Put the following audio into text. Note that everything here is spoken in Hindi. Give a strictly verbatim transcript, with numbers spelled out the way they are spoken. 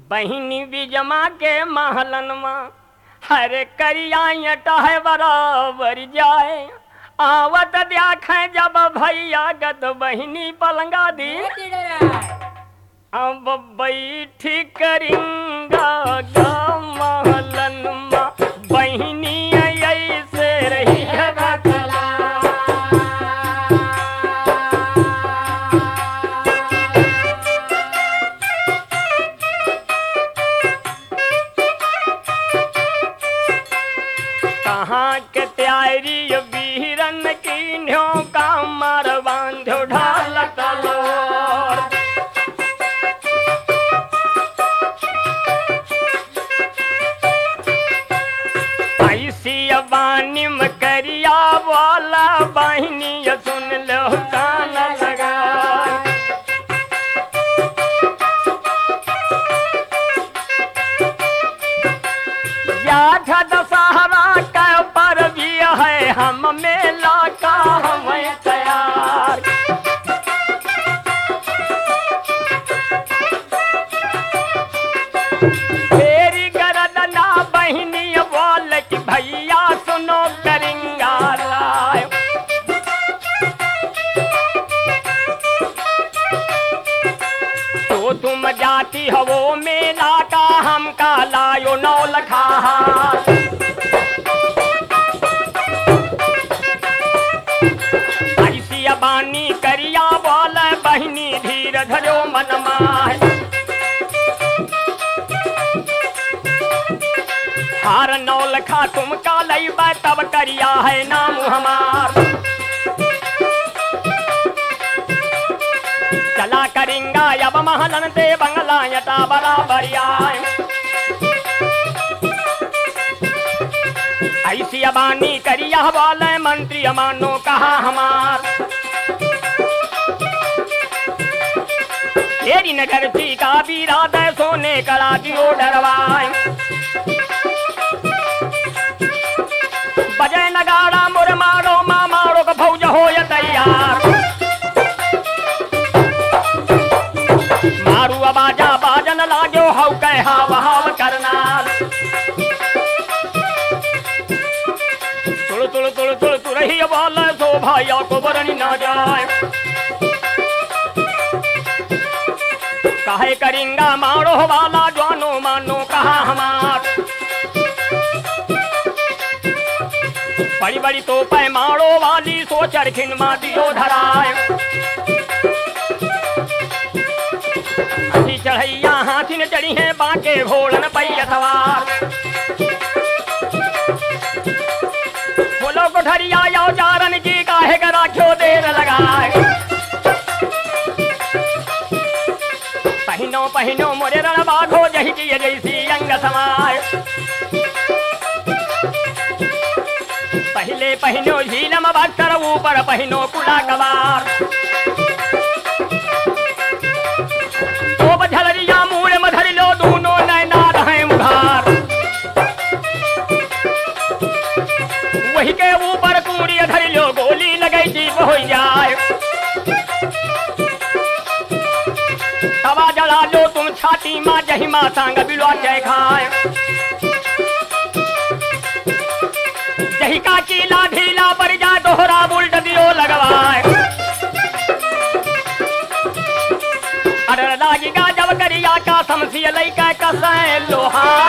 बहिनी बिजमा के महलन में हरे करिया टहे बराबर जाए आवत देखे जब भैया गद बहिनी पलंगा दी अब बैठी करिंगा गा महलन में बहिनी ऐसे रही है बतला। कहाँ के त्यारी बीरन की न्यो का मार बांधो ढाल तलोर बानी में करिया वाला बहिनी सुन लो कान लगा। याद दशहरा का पर्व है हम मेला का हमें तैयार। तेरी गरदना बहिनी बोल कि भैया सुनो करिंगा लाए। तो तुम जाती हो वो मेला का हम का लायो नौ लखा। ऐसी बानी करिया बोल बहिनी धीर धरो मन माह। हार नौ लखा तुम का लईबा तब करिया है नाम हमार। चला करिंगा अब महलन ते बंगला यटा बराबर आए। ऐसी अबानी करिया बोले मंत्री मानो कहा हमार। तेरी नगर थी का बीरा दे सोने कला दियो डरवाए। बजे नगाड़ा मुर मारो माँ मारो का फौज हो या तैयार। मारू आवाजा बाजन लागो हौ कह हाव हाव करना। तुल तुल तुल तुल तुरही बोले सो भाइया को बरनी ना जाए। काहे करिंगा मारो वाला जानो मानो कहा हमार। बड़ी बड़ी तो पै मारो वाली सो चरखिन मा दियो धराए। हाथी चढ़ैया हाथी न चढ़ी है बाके घोड़न पैया सवार। बोलो कोठरिया यो जारन की काहे का राखो देर लगाए। पहिनो पहिनो मोरे रण बाघो जही की जैसी अंग समाए। पहले पहिनो झीलम बक्कर ऊपर पहिनो कुला कबार। तो बझलरिया मूर मधर लो दोनों नैना रहे मुघार। वही के ऊपर पूरी धर लो गोली लगे जीव हो जाए। तवा जला लो तुम छाती माँ जही माँ सांग बिलवा जय खाए। जही का कीला ढीला पर जा दोहरा बुल्ट दियो लगवाए। अरे लागिगा जब करिया का समसी लई का कसै लोहा।